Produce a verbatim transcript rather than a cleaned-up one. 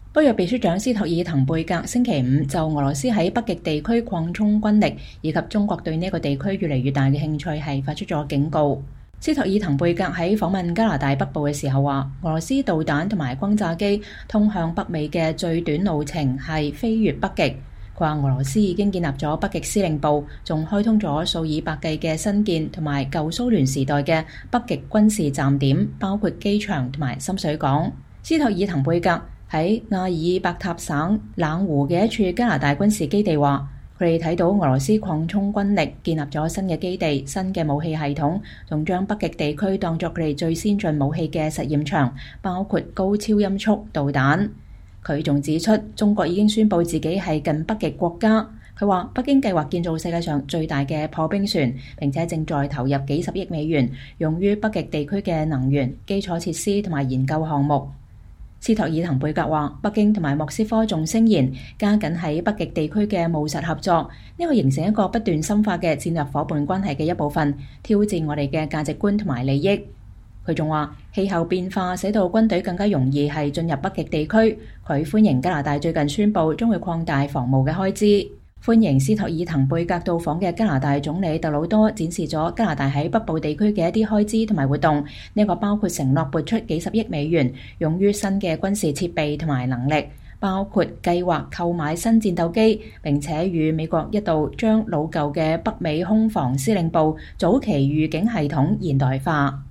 北約秘書長斯托爾滕貝格星期五就俄羅斯喺北極地區擴充軍力，以及中國對呢個地區越嚟越大嘅興趣係發出咗警告。斯托爾滕貝格喺訪問加拿大北部嘅時候話，俄羅斯導彈同埋轟炸機通向北美嘅最短路程係飛越北極。佢話俄羅斯已經建立咗北極司令部，仲開通咗數以百計嘅新建同埋舊蘇聯時代嘅北極軍事站點，包括機場同埋深水港。斯托爾滕貝格喺亞爾伯塔省冷湖嘅一處加拿大軍事基地話，佢哋睇到俄羅斯擴充軍力，建立咗新嘅基地、新嘅武器系統，仲將北極地區當作佢哋最先進武器嘅實驗場，包括高超音速導彈。佢仲指出，中國已經宣布自己係近北極國家。佢話北京計劃建造世界上最大嘅破冰船，並且正在投入幾十億美元，用於北極地區嘅能源、基礎設施同埋研究項目。斯托爾滕貝格話，北京同埋莫斯科仲聲言加緊喺北極地區嘅務實合作，呢個形成一個不斷深化嘅戰略夥伴關係嘅一部分，挑戰我哋嘅價值觀同埋利益。佢仲話，氣候變化使到軍隊更加容易係進入北極地區。佢歡迎加拿大最近宣布將會擴大防務嘅開支。歡迎斯托爾滕貝格到訪嘅加拿大總理特魯多展示咗加拿大喺北部地區嘅一啲開支同埋活動，呢個包括承諾撥出幾十億美元用於新嘅軍事設備同埋能力，包括計劃購買新戰鬥機，並且與美國一道將老舊嘅北美空防司令部早期預警系統現代化。